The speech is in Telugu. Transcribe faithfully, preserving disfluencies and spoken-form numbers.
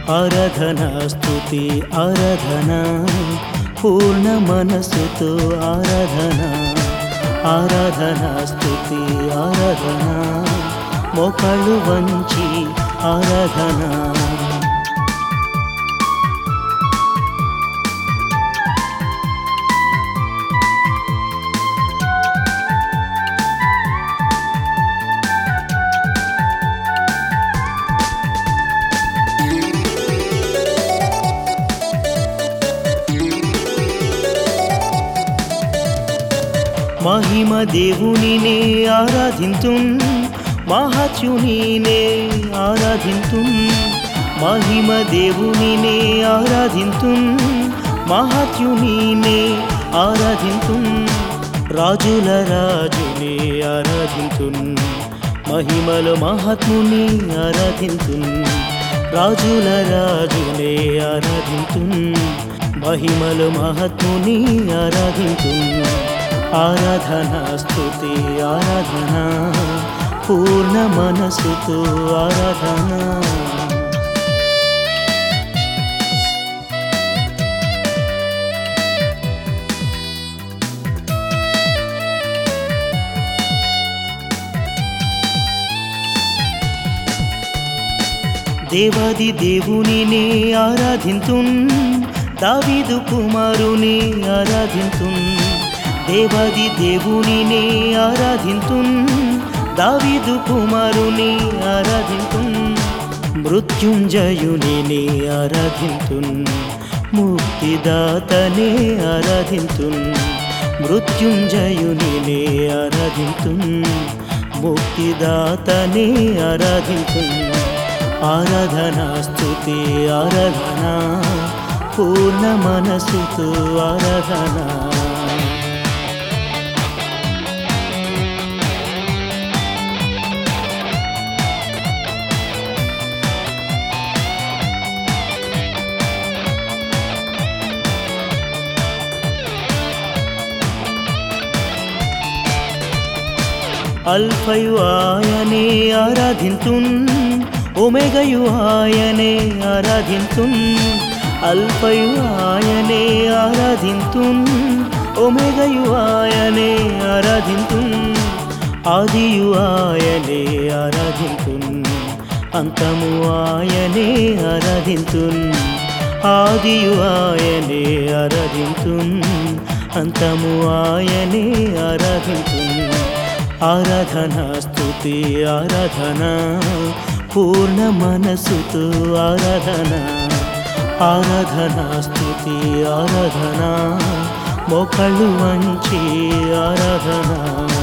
ఆరాధనా స్తుతి ఆరాధనా పూర్ణ మనసుతో ఆరాధనా ఆరాధనా స్తుతి ఆరాధనా మోకాళ్ళు వంచి ఆరాధనా మహిమ దేవునినే ఆరాధింతున్ మహాత్యునినే ఆరాధింతున్ మహిమ దేవునినే ఆరాధింతున్ మహాత్యునినే ఆరాధింతున్ రాజుల రాజునే ఆరాధింతున్ మహిమలో మహాత్ముని ఆరాధింతున్ రాజుల రాజునే ఆరాధింతున్ మహిమలో మహాత్ముని ఆరాధింతున్ ఆరాధనా స్తుతి ఆరాధనా పూర్ణ మనసుతో ఆరాధనా దేవాది దేవునినే ఆరాధింతున్ దావీదు కుమారుని ఆరాధింతున్ దేవాది దేవునినే ఆరాధింతున్ దావీదు కుమారుని ఆరాధింతున్ మృత్యుంజయునినే ఆరాధింతున్ ముక్తిదాతనే ఆరాధింతున్ మృత్యుంజయునినే ఆరాధింతున్ ముక్తిదాతనే ఆరాధింతున్ ఆరాధనా స్తుతి ఆరాధనా పూర్ణ మనసుతో ఆరాధనా అల్ఫయు ఆయనే ఆరాధింతున్ ఒమేగయు ఆయనే ఆరాధింతున్ అల్ఫయు ఆయనే ఆరాధింతున్ ఒమేగయు ఆయనే ఆరాధింతున్ ఆదియు ఆయనే ఆరాధింతున్ అంతము ఆయనే ఆరాధింతున్ ఆదియు ఆయనే ఆరాధింతున్ అంతము ఆయనే ఆరాధింతున్ ఆరాధనా స్తుతి ఆరాధనా పూర్ణ మనసుతో ఆరాధనా ఆరాధనా స్తుతి ఆరాధనా మోకాళ్ళు వంచి ఆరాధనా